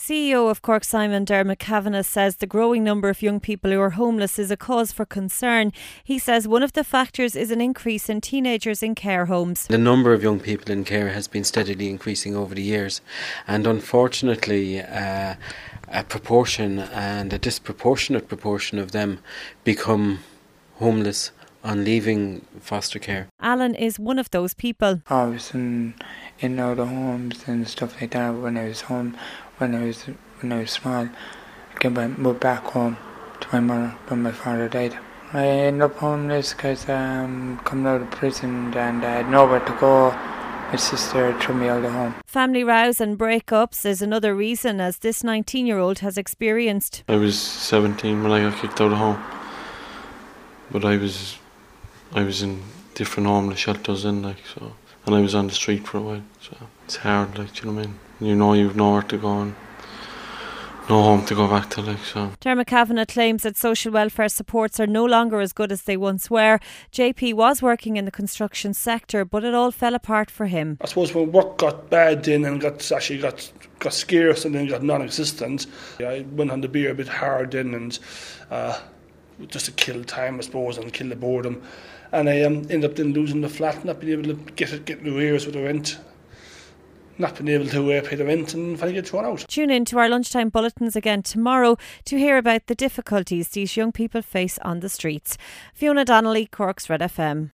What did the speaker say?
CEO of Cork Simon, Dermot Kavanagh, says the growing number of young people who are homeless is a cause for concern. He says one of the factors is an increase in teenagers in care homes. The number of young people in care has been steadily increasing over the years, and unfortunately a proportion and a disproportionate proportion of them become homeless on leaving foster care. Alan is one of those people. I was in other homes and stuff like that when I was home, when I was small. I moved back home to my mother when my father died. I ended up homeless because coming out of prison and I had nowhere to go. My sister threw me out of home. Family rows and breakups is another reason, as this 19-year-old has experienced. I was 17 when I got kicked out of home, but I was in different homeless shelters and I was on the street for a while, so it's hard, you know what I mean? You know you've nowhere to go and no home to go back to, so. Dermot Kavanagh claims that social welfare supports are no longer as good as they once were. JP was working in the construction sector, but it all fell apart for him. I suppose when work got bad then and got scarce and then got non-existent, I went on the beer a bit hard then and just to kill time, I suppose, and kill the boredom. And I ended up then losing the flat, not being able to get new areas with the rent, not being able to pay the rent and finally get thrown out. Tune in to our lunchtime bulletins again tomorrow to hear about the difficulties these young people face on the streets. Fiona Donnelly, Cork's Red FM.